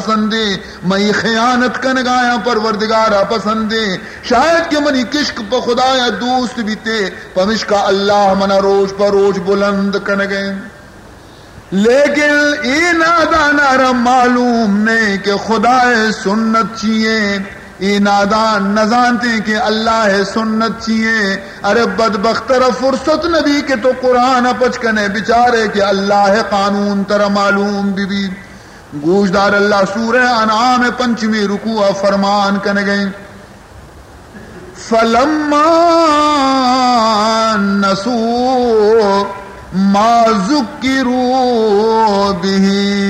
پسندے میں خیانت کنگایا پروردگارا پسندے شاید کہ منی کشک پا خدایا دوست بیتے پمشکا اللہ منا روز پا روز بلند کنگے لیکن ای نادان رم معلوم نے کہ خدا سنت چیئے ای نادان نہ جانتے کہ اللہ سنت چیئے ارے بدبخت تر فرصت نبی کے تو قرآن پچ کنے بچارے کہ اللہ قانون تر معلوم بی گوشدار اللہ سورہ انعام پنچمی رکوع فرمان کنے گئے فلما نسوا ما ذکروا به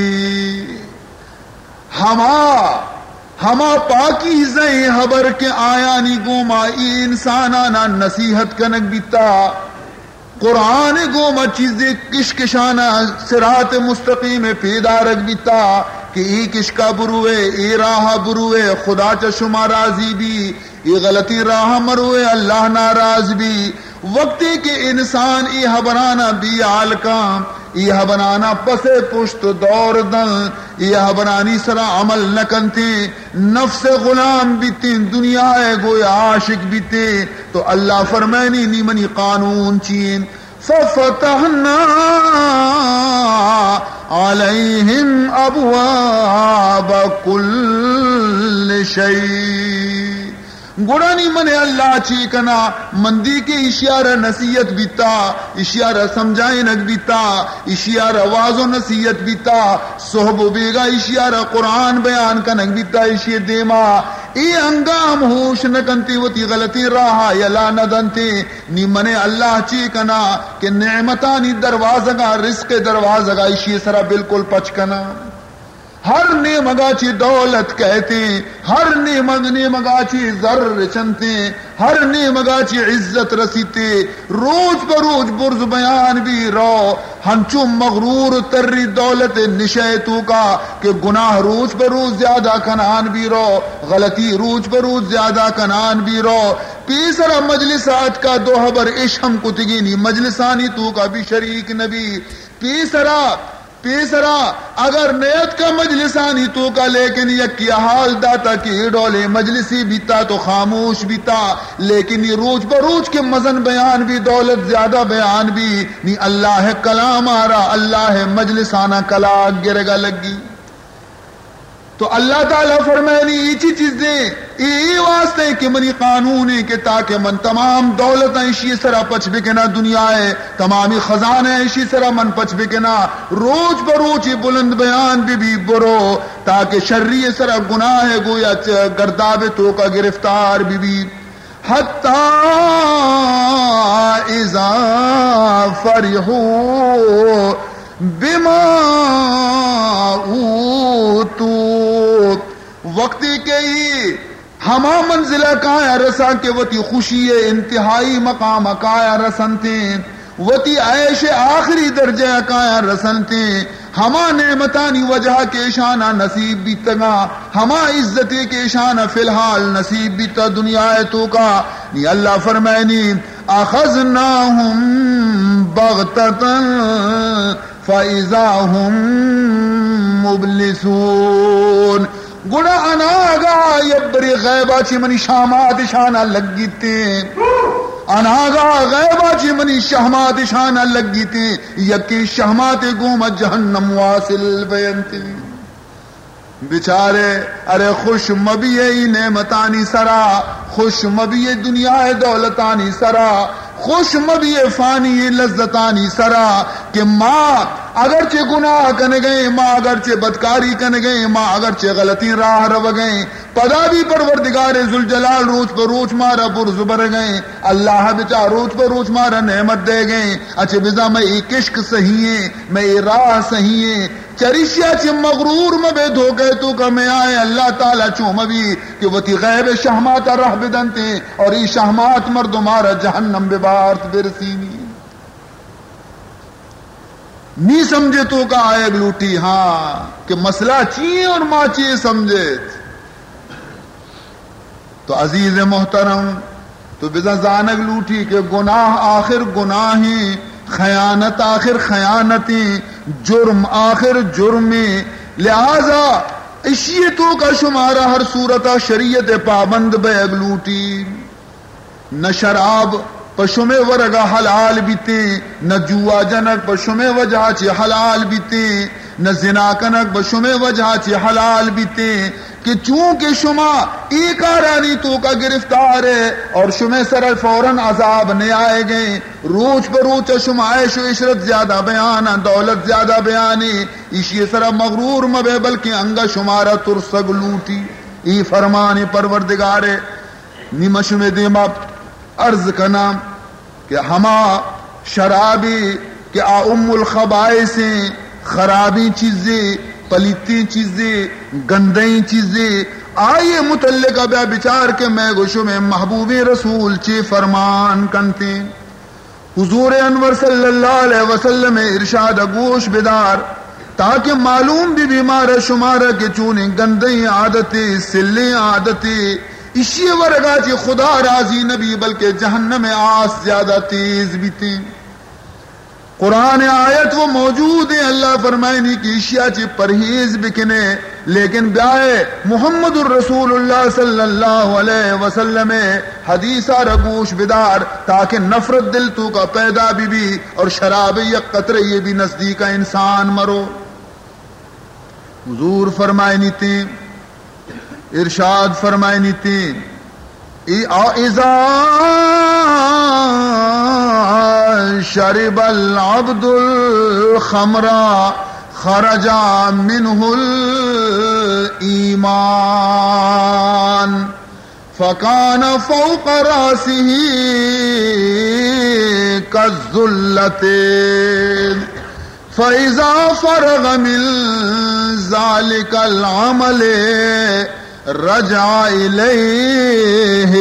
ہما پاکیزیں خبر کے آیا نی گوما ای انسانانا نصیحت کنک بیتا قرآن گوما چیزیں کشکشانا صراط مستقیم پیدا رکھ بیتا کہ ای کشکا بروے ای راہ بروے خدا چا شما راضی بھی ای غلطی راہ مروے اللہ ناراض بھی وقتی کہ انسان ای حبرانا بھی آلکام ای حبرانا پسے پشت دور دن ای حبرانی سرا عمل نکنتے نفس غلام بیتے دنیا گویا عاشق بیتے تو اللہ فرمائنی نیمنی قانون چین ففتحنا علیہم ابواب کل شیء گڑانی من اللہ چیکنا مندی کے اشیارہ نصیحت بیتا اشیارہ سمجھائیں نک بیتا اشیارہ واض و نصیحت بیتا صحب و بیگا اشیارہ قرآن بیان کا نک بیتا اشی دیما ای انگام ہوش نکنتی وتی غلطی راہا یلا ندنتی نی من اللہ چیکنا کہ نعمتانی دروازگا رزق دروازگا اشی سرا بالکل پچکنا ہر نیمگا چی دولت کہتے ہر نیمگا چی زر چنتے ہر نیمگا چی عزت رسیتے روز بروز برز بیان بھی رو ہنچو مغرور تری دولت نشیتو کا کہ گناہ روز بروز زیادہ کنان بھی رو غلطی روز بروز زیادہ کنان بھی رو پیسرا مجلسات کا دو حبر اشم کتگینی مجلسانی تو کا بھی شریک نبی پیسرا اگر نیت کا مجلسانی تو کا لیکن یہ کیا حال داتا کی ڈولے مجلسی بیتا تو خاموش بیتا لیکن یہ روز بروز کے مزن بیان بھی دولت زیادہ بیان بھی نی اللہ کلام آرا اللہ مجلسانہ کلاک گرگا لگی تو اللہ تعالیٰ فرمائنی ایچی چیزیں ای واسطے کہ منی قانون ہے کہ تاکہ من تمام دولت ایشی سرا پچ بکنا دنیا ہے تمامی خزانہ ایشی سرا من پچ بکنا روز بروز بلند بیان بھی برو تاکہ شرری سرا گناہ ہے گویا گرداب تو کا گرفتار بھی حتی اذا فرحو بما اوتو وقتی کے ہی ہما منزلہ کایا رسا کے وتی خوشی انتہائی مقام کایا رسن تھے وتی عیش آخری درجہ کایا رسن تھے ہما نعمتانی وجہ کے شانہ نصیب بھی تگا ہما عزت کے شانہ فی الحال نصیب بھی تا دنیا تو کا نی اللہ فرمائنی اخذناہم بغتتا فَإِذَا هُمْ مُبْلِسُونَ گڑا اناگا یبری غیبہ چی منی شامات شانہ لگی تے اناگا غیبہ چی منی شہمات شانہ لگی تے یکی شہمات گوم جہنم واصل بیانتی بیچارے ارے خوش مبی نعمتانی سرا خوش مبی دنیا دولتانی سرا خوش مبی فانی لذتانی سرا کہ ماں اگرچہ گناہ کنے گئے ماں اگرچہ بدکاری کنے گئے ماں اگرچہ غلطی راہ رو گئے پدا بھی پروردگار ذوالجلال روز پر روز مارا برز بر گئے اللہ بچا روز پر روز مارا نعمت دے گئے اچھے بزا میں ایک عشق صحیح ہے میں یہ راہ صحیح ہے چریشیا چھ مغرور مبے دھوکے تو کہ میں آئے اللہ تعالیٰ چوم بھی کہ وہ تی غیب شہمات رہ بدنتے اور ای شہمات مردمارا جہنم ببارت برسینی نہیں سمجھے تو کا آئے لوٹی ہاں کہ مسئلہ چیئے اور ماں چیئے سمجھے تو عزیز محترم تو بزا زانگ لوٹی کہ گناہ آخر گناہیں خیانت آخر خیانتیں جرم آخر جرمیں لہذا اشیے تو کا شمارہ ہر صورتہ شریعت پابند بے اگلوٹی نہ شراب پشمے ورگا حلال بیتے نہ جوا جنک پشمے وجہ چی حلال بیتے نہ زنا کنک بشمے وجہ چی حلال بیتے کہ چونکہ شما ایک آرانی تو کا گرفتار ہے اور شما سر فوراً عذاب نہیں آئے گئے روز پر روز شما عیش و عشرت زیادہ بیانا دولت زیادہ بیانی اسی سر مغرور مبے بلکہ انگا شمارا ترسگ لوٹی ای فرمان پروردگار نیمش میں دیما عرض کا نام کہ ہما شرابی کہ ام الخبائث خرابی چیزیں پلیتی چیزیں گندئی چیزیں آئیے متعلقہ بیا بچار کے میں گوشو میں محبوب رسول چی فرمان کنتے حضور انور صلی اللہ علیہ وسلم ارشاد گوش بدار تاکہ معلوم بھی بیمار شمار کے چونے گندئی عادتیں سلیں عادتیں اسی ورگا چی خدا راضی نبی بلکہ جہنم آس زیادہ تیز بھی تھی قرآن آیت وہ موجود ہے اللہ فرمائنی کی اشیاء چی پرہیز بکنے لیکن بیائے محمد الرسول اللہ صلی اللہ علیہ وسلم حدیثہ رگوش بدار تاکہ نفرت دل تو کا پیدا بھی اور شراب یک قطرے یہ بھی نزدیک انسان مرو حضور فرمائنی تھی ارشاد فرمائنی تھی اذا شرب العبد الخمر خرج منه الإيمان فكان فوق رأسه كالذلة فإذا فرغ من ذلك العمل رجع إليه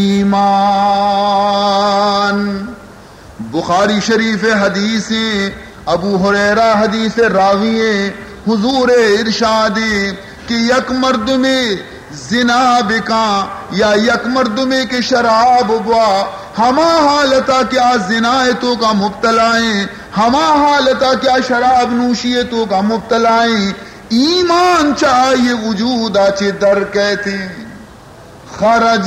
الإيمان بخاری شریف حدیث ابو ہریرہ حدیث راوی حضور ارشاد کہ یک مرد میں زنا بکا یا یک مرد میں کہ شراب بوا ہما حالتا کیا زنا تو کا مبتلائیں ہما حالتا کیا شراب نوشی تو کا مبتلائیں ایمان چاہیے وجود آچے در کہتے خرج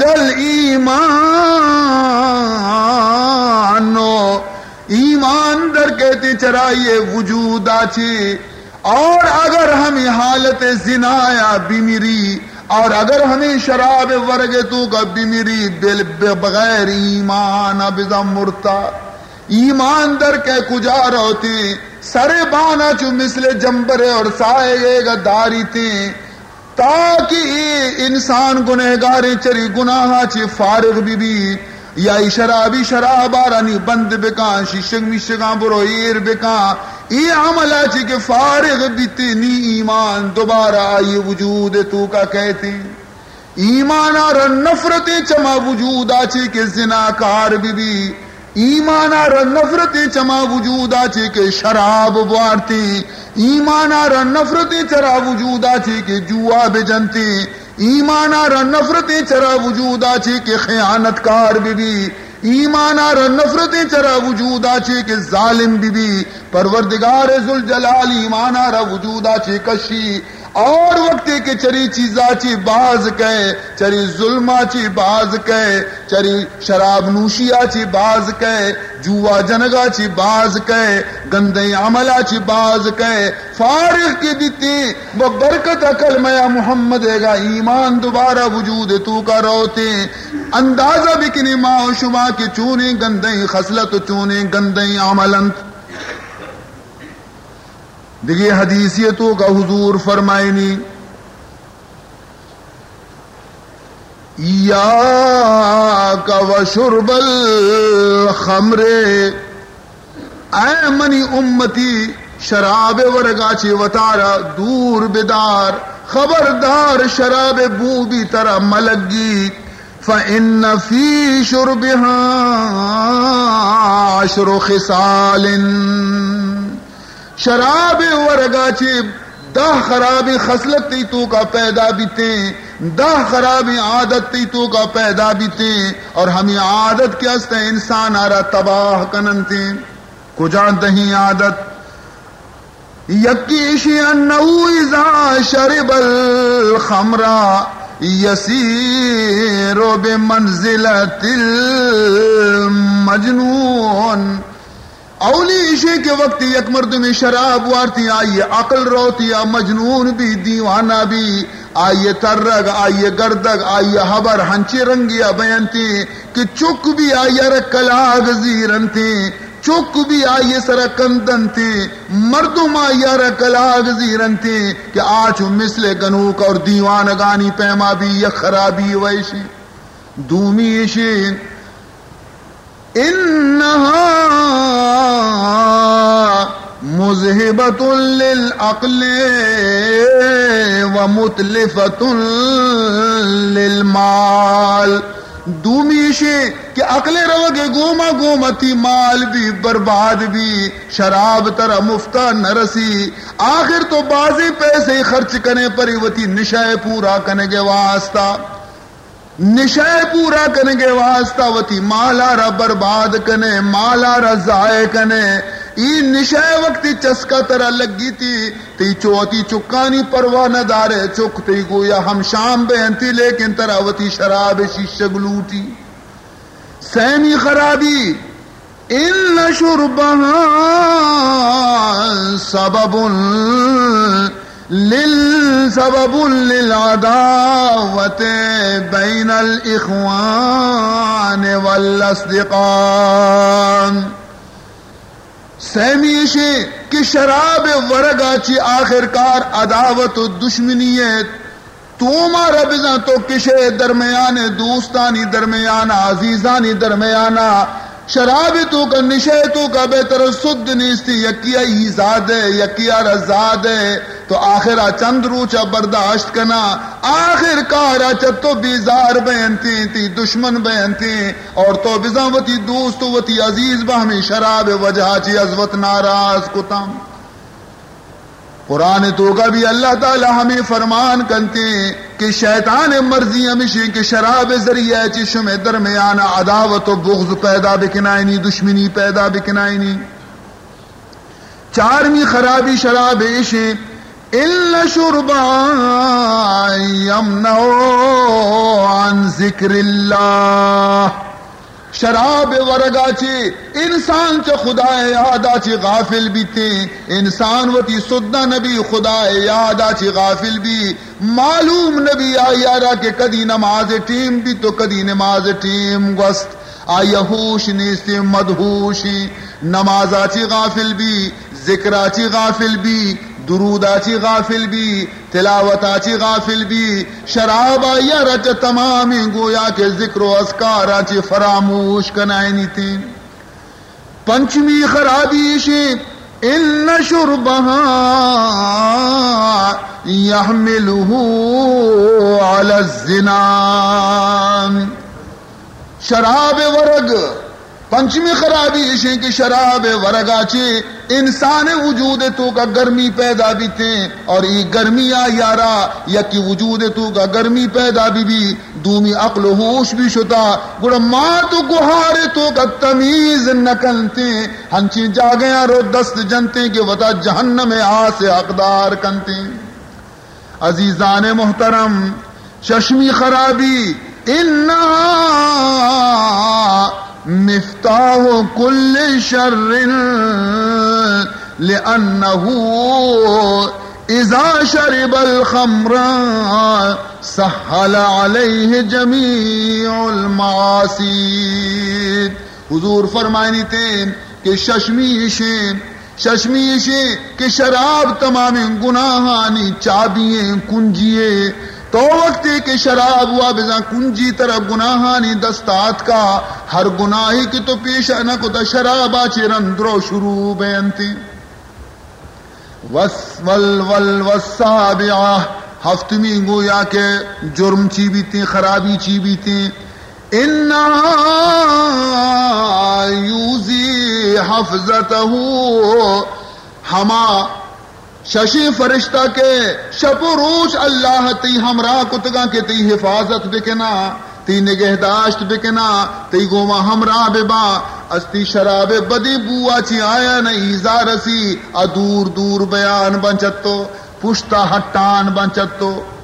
الایمان ایمان در کہتے چرائیے وجود آچے اور اگر ہمیں حالت زنا یا بیمری اور اگر ہمیں شراب ورگے تو کا بیمری بغیر ایمان بزا مرتا ایمان در کے کجا روتے سرے بانا چو مثل جمبرے اور سائے گا داری تے تاکہ انسان گنہگارے چری گناہا چی فارغ بھی یا شرابی شراب آرانی بند بکان شیشگ میشگان برو ایر بکان ای عملہ چی کہ فارغ بیتی نی ایمان دوبارہ آئی وجود تو کا کہتے ایمان آر نفرت چما وجود آچی کہ زناکار بھی ایمان آر نفرت چما وجود آچی کہ شراب بوارتی ایمان آر نفرت چرا وجود آچی کہ جوا بجنتی ایمان آر نفرت چرا وجود آچی کہ خیانت کار بھی ایمان آر نفرت چرا وجود آچی کہ ظالم بھی پروردگار ذوالجلال ایمان آر وجود آچی کشی اور وقت کے چری چیزا چی باز کہے چری ظلمہ چی باز کہے چری شراب نوشیا چی باز کہے جوا جنگا چی باز کہے گندے عملہ چی باز کہے فارغ کی دیتی وہ برکت کلمہ محمد گا ایمان دوبارہ وجود تو کا روتے اندازہ بکنی ماں و شما کے چونے گندے خصلت چونے گندے عملنت دیکھیے حدیثیتوں کا حضور فرمائنی ایاک وشرب الخمر اے منی امتی شراب ورگا چی وطارا دور بدار خبردار شراب بو بھی ترا ملگی فإن فی شربها 10 خصال شراب ورگا چی 10 خرابی خصلت تی تو کا پیدا بیتے 10 خرابی عادت تی تو کا پیدا بیتے اور ہمیں عادت کیا ستے انسان آرہ تباہ کننتے کجا دہیں عادت یکیشی انہو اذا شرب الخمر یسیر بمنزلت المجنون. اولیشے کے وقت یک مرد میں شراب وارتی آئیے عقل روتی مجنون بھی دیوانہ بھی آئیے ترگ آئیے گردگ آئیے حبر ہنچے رنگیا بیانتی کہ چک بھی آئیے رکلاغ زیرنتی چک بھی آئیے سرکندن تھی مردم آئیے رکلاغ زیرنتی کہ آج مثل گنوک اور دیوانگانی پیما بھی یک خرابی ویشی دومیشی انہا مذہبۃ للعقل ومتلفۃ للمال. دومیشے کہ عقل روگے گوما گومتی مال بھی برباد بھی شراب ترا مفتہ نہ رسی آخر تو بازی پیسے خرچ کرنے پری وتی نشے پورا کرنے کے واسطہ نشے پورا کرنے کے واسطہ وتی مالارا برباد کرنے مالارا ضائع کرنے ای نشے وقتی چسکا ترا لگی تی چوتی چکانی پرواہ نہ دارے چک تی گویا ہم شام بہنتی لیکن ترا وتی شراب شیشہ گلوٹی سیمی خرابی. ان شربها سبب للعداوة بين الإخوان والاصدقاء. سیمیشے کہ شراب ورگا چی آخر کار عداوت و دشمنیت تومارا بزن تو کشے درمیان دوستانی درمیان عزیزانی درمیانا شراب تو کا نشے تو کا بہتر سد نیستی یکیا ہی زاد ہے یکیا رزاد ہے تو آخرہ چند روچا برداشت کنا آخر کارا چت تو بیزار بہنتی تی دشمن بہنتی اور تو بزن وتی دوست وتی عزیز بہمی شراب وجہ چی عزوت ناراض کتم. قرآن تو کا بھی اللہ تعالی ہمیں فرمان کنتے کہ شیطان مرضی ہمیشہ کہ شراب ذریعہ چشم درمیان عداوت و بغض پیدا بکنائنی دشمنی پیدا بکنائنی. چارمی خرابی شراب عشق الا شربا یمنع عن ذکر اللہ. شراب ورگا چی انسان چا خدا یادا چی غافل بھی تھے انسان وتی سدنا نبی خدا یادا چی غافل بھی معلوم نبی آیارا کہ کدی نماز ٹیم بھی تو کدی نماز ٹیم گست آیا ہوش نیستی مدہوشی نمازا چی غافل بھی ذکرا چی غافل بھی درودا چی غافل بھی تلاوتا چی غافل بھی شرابا یا رچ تمامی گویا کے ذکر و اذکارا چی فراموش کنائنی تھی. پنچمی خرابی شی ان شربها يحمله على الزنا. شراب ورگ پنچمی خرابی اسے کہ شراب ورگا چے انسان وجود تو کا گرمی پیدا بھی تھے اور یہ گرمی یارا یا کی وجود تو کا گرمی پیدا بھی دومی عقل و ہوش بھی شتا گڑا ماں تو گہارے تو کا تمیز نکنتے ہنچی جاگیاں رو دست جنتے کہ وطا جہنم آسے حقدار کنتے. عزیزان محترم ششمی خرابی انہا مفتاح کل شر لأنه اذا شرب الخمر سهل عليه جميع المعاصی. حضور فرمائنی تھے کہ ششمیشیں کہ شراب تمام گناہانی چابییں کنجیے تو وقت کہ شراب ہوا بزا کنجی طرف گناہانی دستات کا ہر گناہی کی تو پیش نہ کو تا شرابا چرندرو شروع بینتی. والسابعہ ہفتمی گویا کہ جرم چی بھی تھی خرابی چی بھی تھی انہا یوزی حفظتہو ہما ششی فرشتہ کے شب و روز اللہ تی ہمراہ کتگا کے تی حفاظت بکنا تی نگہداشت بکنا تی گوما ہمراہ ببا استی شراب بدی بوا چی آیا نہ ایزا رسی ادور دور بیان بنچتو پشتا ہٹان بنچتو